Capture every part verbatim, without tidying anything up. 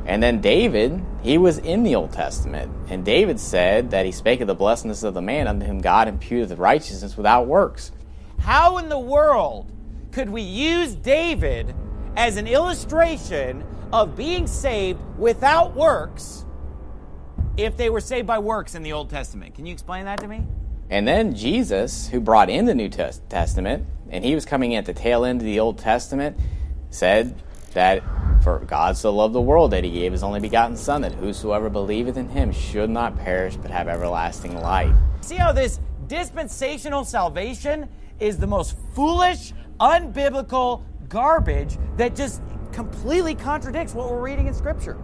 And then David, he was in the Old Testament. And David said that he spake of the blessedness of the man unto whom God imputeth righteousness without works. How in the world could we use David as an illustration of being saved without works if they were saved by works in the Old Testament? Can you explain that to me? And then Jesus, who brought in the New Testament, and he was coming at the tail end of the Old Testament, said that for God so loved the world that he gave his only begotten Son, that whosoever believeth in him should not perish but have everlasting life. See how this dispensational salvation is the most foolish, unbiblical garbage that just completely contradicts what we're reading in Scripture.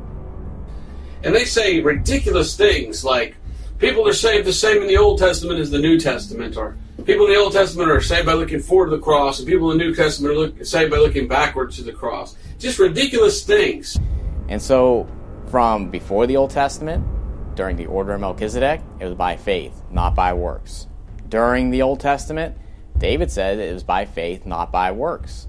And they say ridiculous things like, people are saved the same in the Old Testament as the New Testament, or people in the Old Testament are saved by looking forward to the cross, and people in the New Testament are look, saved by looking backwards to the cross. Just ridiculous things. And so, from before the Old Testament, during the order of Melchizedek, it was by faith, not by works. During the Old Testament, David said it was by faith, not by works.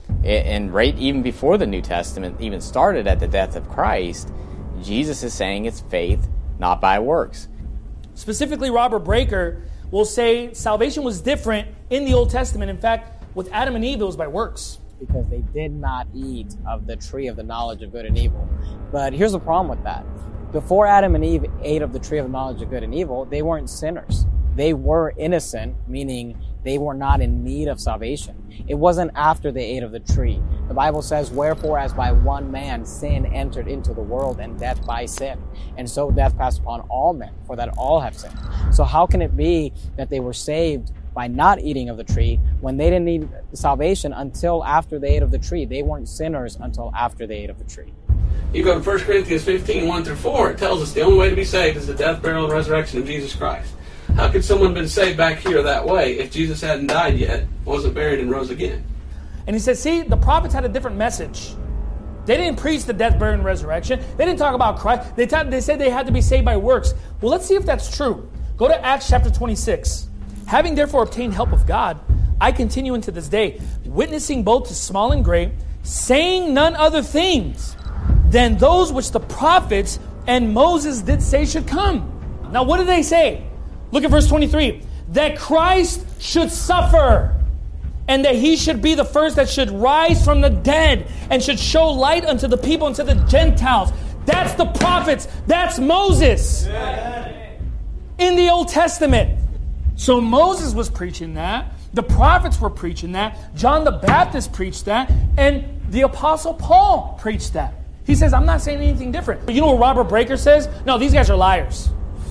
And right even before the New Testament even started at the death of Christ, Jesus is saying it's faith, not by works. Specifically, Robert Breaker will say salvation was different in the Old Testament. In fact, with Adam and Eve, it was by works. Because they did not eat of the tree of the knowledge of good and evil. But here's the problem with that. Before Adam and Eve ate of the tree of the knowledge of good and evil, they weren't sinners. They were innocent, meaning they were not in need of salvation. It wasn't after they ate of the tree. The Bible says, wherefore as by one man sin entered into the world, and death by sin. And so death passed upon all men, for that all have sinned. So how can it be that they were saved by not eating of the tree when they didn't need salvation until after they ate of the tree? They weren't sinners until after they ate of the tree. You go to First Corinthians fifteen, one through four, it tells us the only way to be saved is the death, burial, and resurrection of Jesus Christ. How could someone have been saved back here that way if Jesus hadn't died yet, wasn't buried, and rose again? And he says, see, the prophets had a different message. They didn't preach the death, burial, and resurrection. They didn't talk about Christ. They, t- they said they had to be saved by works. Well, let's see if that's true. Go to Acts chapter twenty-six. Having therefore obtained help of God, I continue unto this day, witnessing both to small and great, saying none other things than those which the prophets and Moses did say should come. Now, what did they say? Look at verse twenty-three. That Christ should suffer, and that he should be the first that should rise from the dead, and should show light unto the people and to the Gentiles. That's the prophets. That's Moses. Yeah. In the Old Testament. So Moses was preaching that. The prophets were preaching that. John the Baptist preached that. And the Apostle Paul preached that. He says, I'm not saying anything different. But you know what Robert Breaker says? No, these guys are liars.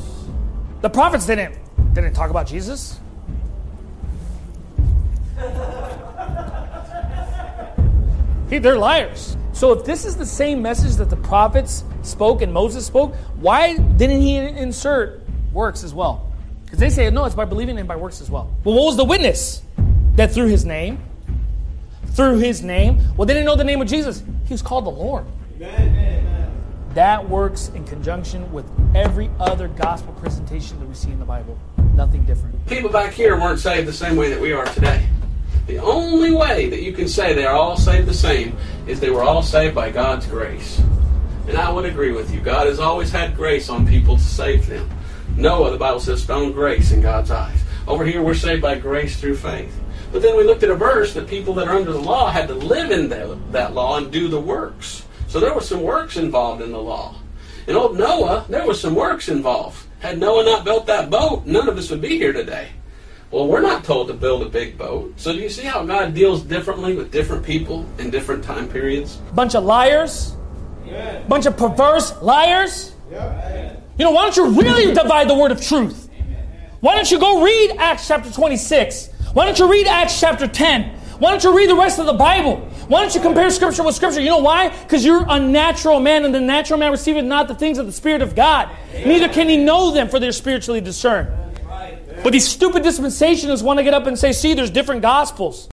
The prophets didn't, didn't talk about Jesus. He, they're liars. So if this is the same message that the prophets spoke and Moses spoke, why didn't he insert works as well? Because they say, no, it's by believing and by works as well. Well, what was the witness? That through his name, through his name, well, they didn't know the name of Jesus. He was called the Lord. Amen. That works in conjunction with every other gospel presentation that we see in the Bible. Nothing different. People back here weren't saved the same way that we are today. The only way that you can say they are all saved the same is they were all saved by God's grace. And I would agree with you. God has always had grace on people to save them. Noah, the Bible says, found grace in God's eyes. Over here, we're saved by grace through faith. But then we looked at a verse that people that are under the law had to live in that, that law and do the works. So there was some works involved in the law. In old Noah, there was some works involved. Had Noah not built that boat, none of us would be here today. Well, we're not told to build a big boat. So do you see how God deals differently with different people in different time periods? Bunch of liars. Amen. Bunch of perverse liars. Yep. You know, why don't you really divide the word of truth? Why don't you go read Acts chapter twenty-six? Why don't you read Acts chapter ten? Why don't you read the rest of the Bible? Why don't you compare Scripture with Scripture? You know why? Because you're a natural man, and the natural man receiveth not the things of the Spirit of God. Neither can he know them, for they're spiritually discerned. But these stupid dispensationalists want to get up and say, see, there's different gospels.